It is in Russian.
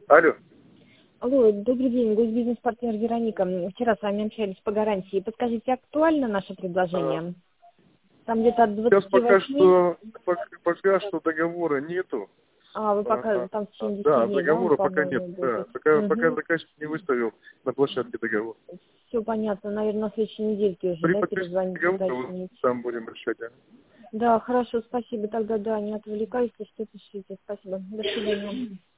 Алло. Алло, добрый день, госбизнес-партнер Вероника. Вчера с вами общались по гарантии. Подскажите, актуально наше предложение? Там где-то от Сейчас 28... пока что договора нету. Вы пока там в течение 10 Да, дней, да, он, договора пока нет. по-моему, Да, будет? пока заказчик не выставил на площадке договор. Все понятно, наверное, на следующей недельке уже, При да, подписании перезвонить, договора уточнить. там будем решать. Да, хорошо, спасибо. Тогда, да, не отвлекаюсь, если что, пишите. Спасибо. До свидания.